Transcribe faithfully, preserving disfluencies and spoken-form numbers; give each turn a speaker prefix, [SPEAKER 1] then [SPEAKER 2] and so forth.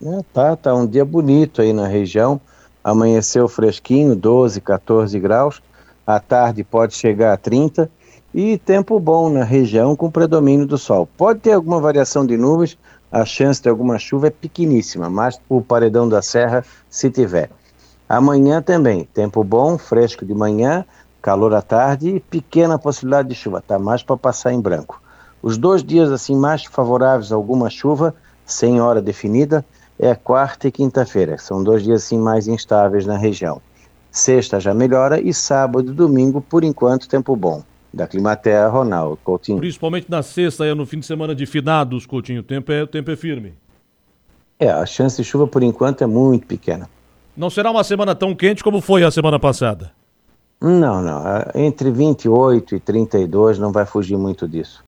[SPEAKER 1] É, tá, tá um dia bonito aí na região, amanheceu fresquinho, doze, quatorze graus, à tarde pode chegar a trinta, e tempo bom na região com predomínio do sol. Pode ter alguma variação de nuvens, a chance de alguma chuva é pequeníssima, mas o paredão da serra se tiver. Amanhã também, tempo bom, fresco de manhã, calor à tarde e pequena possibilidade de chuva, tá mais para passar em branco. Os dois dias assim mais favoráveis a alguma chuva, sem hora definida, é quarta e quinta-feira, são dois dias assim mais instáveis na região. Sexta já melhora e sábado e domingo, por enquanto, tempo bom. Da Climaterra, Ronaldo Coutinho.
[SPEAKER 2] Principalmente na sexta e no fim de semana de finados, Coutinho, o tempo é, o tempo é firme.
[SPEAKER 1] É, a chance de chuva por enquanto é muito pequena.
[SPEAKER 2] Não será uma semana tão quente como foi a semana passada?
[SPEAKER 1] Não, não, entre vinte e oito e trinta e dois não vai fugir muito disso.